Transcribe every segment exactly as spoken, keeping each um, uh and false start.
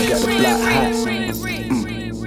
got the block hot. Mm.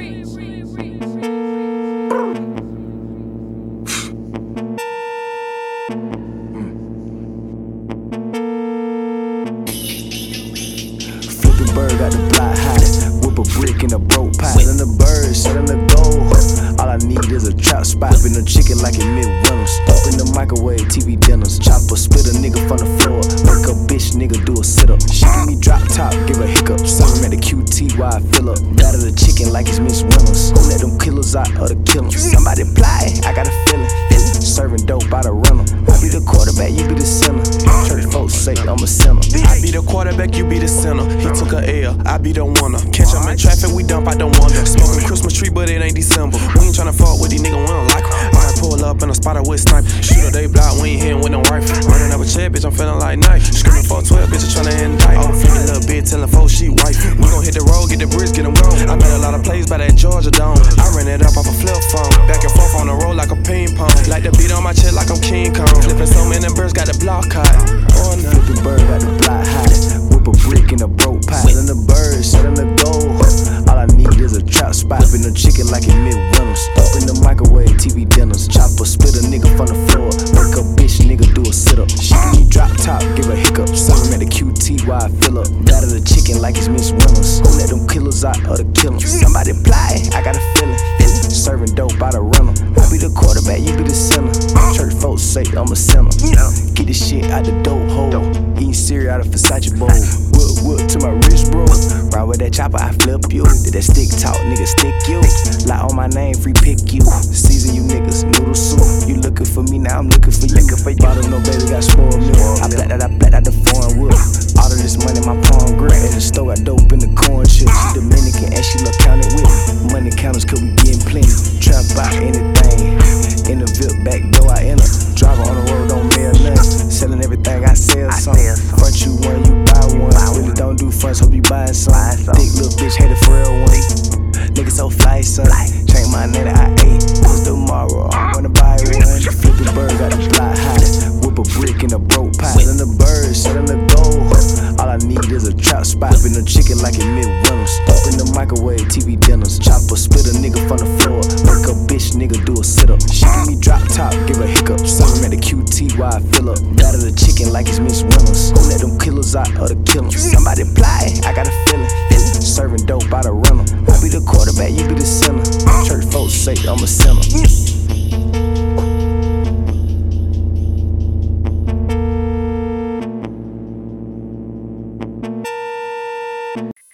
Flippin' bird got the block hot. Whip a brick in a broke pot. Selling the bird, selling the gold. All I need is a trap spot. Been a chicken like in mid-winners. Up in the microwave, T V dinners. Chopper, split a nigga from the floor. Wake up, bitch, nigga, do a sit-up. She give me drop top, give her hiccup. Serving at the Q T while I fill up. Batter the chicken like it's Miss Winners. Who let them killers out of the killers? Somebody fly, I got a feeling. Serving dope by the runner. I be the quarterback, you be the center. Church folks say I'm a sinner. I be the quarterback, you be the center. He took a L, I be the winner. Catch him in traffic, we dump out the wonder. Smoking Christmas tree, but it ain't December. We ain't tryna fuck with these niggas, we don't like them. I pull up in a spotter with sniper. Shoot a day block, we ain't hitting with no rifle. Running up a check, bitch, I'm feeling like knife. Screaming for twelve, bitch, I'm tryna indict. Oh, freaking little bitch, telling folks she wife. We gon' hit the road, get the bricks, get them gone. I made a lot of plays by that Georgia Dome. I ran it up off a flip phone. Back and forth on the road like a ping pong. Like the beat on my chest like I'm King Kong. Flipping so many birds, got the block hot. Oh, no. Flippin' bird got the block hot. Whip a brick in a broke pot. Selling the bird, selling the gold. All I need is a trap spot. Been a chicken like in mid-winners. Up in the microwave, T V dinners. Chopper, split a nigga from the floor. Wake up, bitch, nigga, do a sit-up. She give me drop top, give her hiccup. Serving at the Q T while I fill up. Batter the chicken like it's Miss Winners. Who let them killers out of the killers? Somebody fly, I got a feeling. Serving dope by the runner. I be the quarterback, you be the center. Church folks say I'm a sinner. Get this shit out the dope hole. Eating cereal out of Versace bowl. Whoop whoop to my wrist, bro. Ride with that chopper, I flip you. Did that stick talk, nigga, stick you. Lie on my name, free pick you. Season you niggas, noodle soup. You looking for me, now I'm looking for you. Bottle no baby, got spoiled milk. I black that, I black out the foreign wood. All of this money, my palm grip. At the store, got dope in the corn chips. She Dominican and she look counted with it. Money counters, cause we getting plenty. Trap out anything. In the V I P back door, I enter. Driver on the road, don't mail nothing. Selling everything, I sell something. Front you one, you buy one. Really don't do fronts, hope you buying some. Thick little bitch, hate a for real one. Nigga so fly, son. Change my name to I eight. What's tomorrow? I'm gonna buy one. Flippin' bird got the block hot. Whip a brick in a broke pot. Selling the bird, selling the gold. All I need is a trap spot. Been a chicken like in mid-winners. Up in the microwave, T V dinners. Chopper, split a nigga from the floor. Wake up, bitch, nigga, do a sit-up. She give me drop top, give her hiccup. Serving at the Q T while I fill up. Batter the chicken like it's Miss Winners. Who let them killers out of the killers? Somebody fly, I got a feeling. Serving dope by the runner. I be the quarterback, you be the center. Church folks say I'm a sinner.